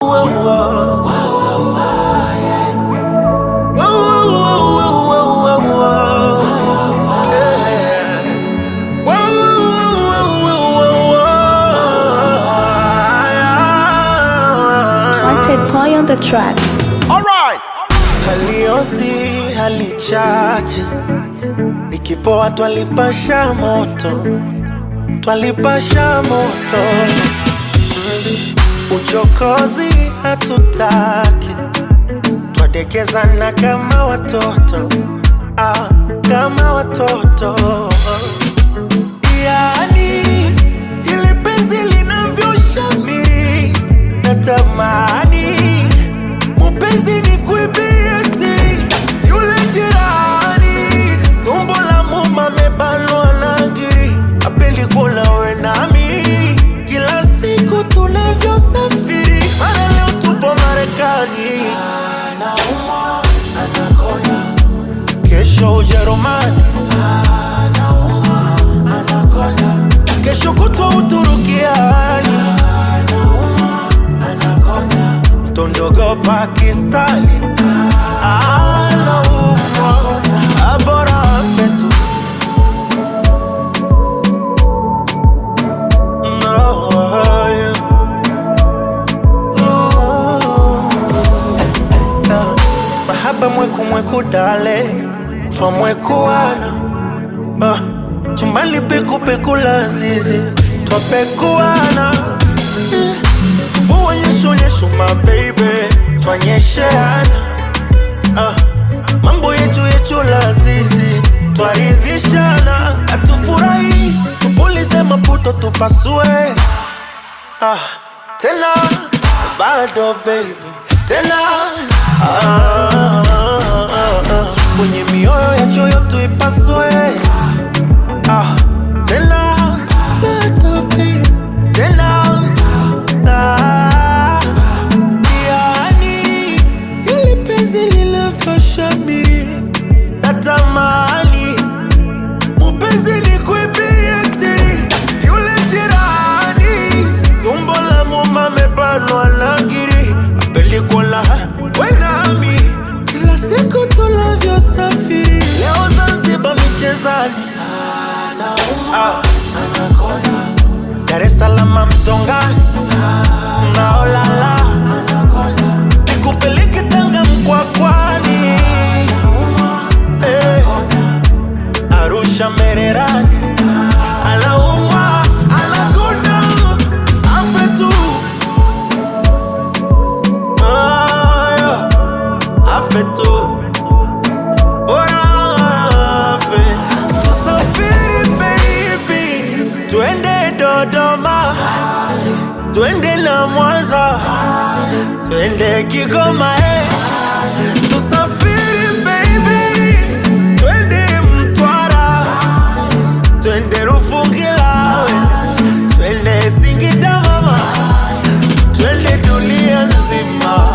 Boy on the track. Alright. Haliosi halichache, ikipoa twalipasha moto, twalipasha moto. Uchokozi hatutaki, twadekezana kama watoto, kama watoto. Yani ile penzi linavyoshamiri, natamani mupenzi ni kuibie siri. Yule jirani tumbo la muma mebanwa na ngiri, apendi kula we nami kila siku tunavyosafiri. Mara leo tupo Marekani, anaumwa anakonda, kesho Ujerumani, anaumwa anakonda, kesho kutwa Uturukiani, anaumwa anakonda, tondogo Pakistani, anaumwa abora fetu. Mahaba mweku mweku dale, twa mwekuana, chumbani peku peku lazizi, twa pekuana. Mvua nyesho nyesho my baby, twa nyesheana. Mambo yetu yetu lazizi, twa ridhishana. Atufurahi, tupulize maputo tupasue. Tena, bado baby, tena. Kwenye mioyo ya choyo tuipasue. Tena, bado baby, tena. Yani, yule penzi lilafashamiri, natamani mupenzi ni kuibie siri. Yule jirani tumbo la muma mebanwa na ngiri, apendi kula we nami kila siku tunavyosafiri. Leo Zanzibar michezani, anaumwa anakonda, Dar es Salaam Mtongani, naolala anakonda, nikupeleke Tanga Mkwakwani, anaumwa anakonda, Arusha Mererani, anaumwa anakonda, afetu afetu orafe. Tusafiri baby, twende Dodoma, twende na Mwanza, twende Kigoma, Tusafiri baby, twende Mtwara, twende Rufungila, twende Singida mama, twende dunia nzima.